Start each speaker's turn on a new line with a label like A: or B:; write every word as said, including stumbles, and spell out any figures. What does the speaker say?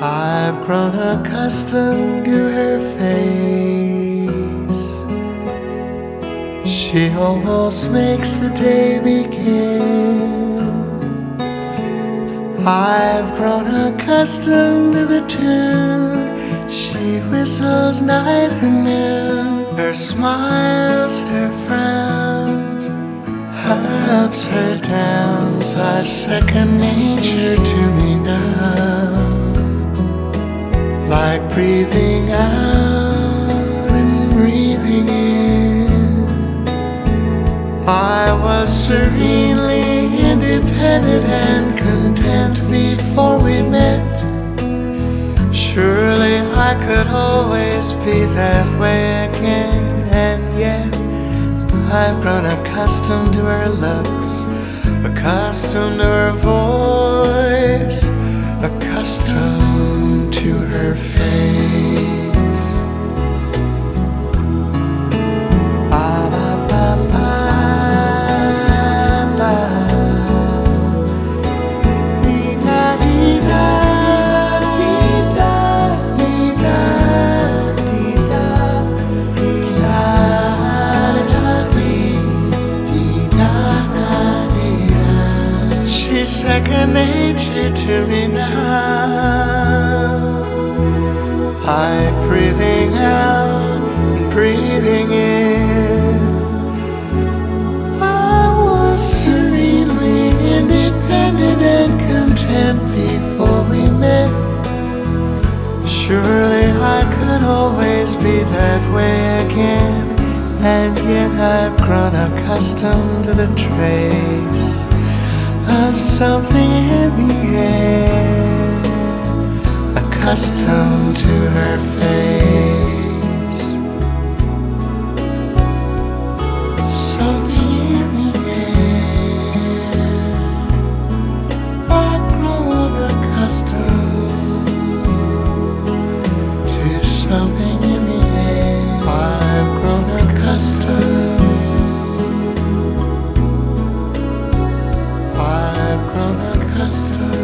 A: I've grown accustomed to her face. She almost makes the day begin. I've grown accustomed to the tune she whistles night and noon. Her smiles, her frowns, her ups, her downs are second nature to me now. Like breathing out and breathing in. I was serenely independent and content before we met. Surely I could always be that way again. And yet I've grown accustomed to her looks, accustomed to her voice, accustomed to her face. Ba, ba, ba, ba, ba. Dee, da, dee, da, dee, da, dee, da, dee, da, dee, da, da, dee, dee, da, da, dee, da. She's second nature to me now. Like breathing out and breathing in. I was serenely independent and content before we met. Surely I could always be that way again. And yet I've grown accustomed to the trace of something in the air, accustomed to her face. Something in the air. I've grown accustomed to something in the air. I've grown accustomed. I've grown accustomed.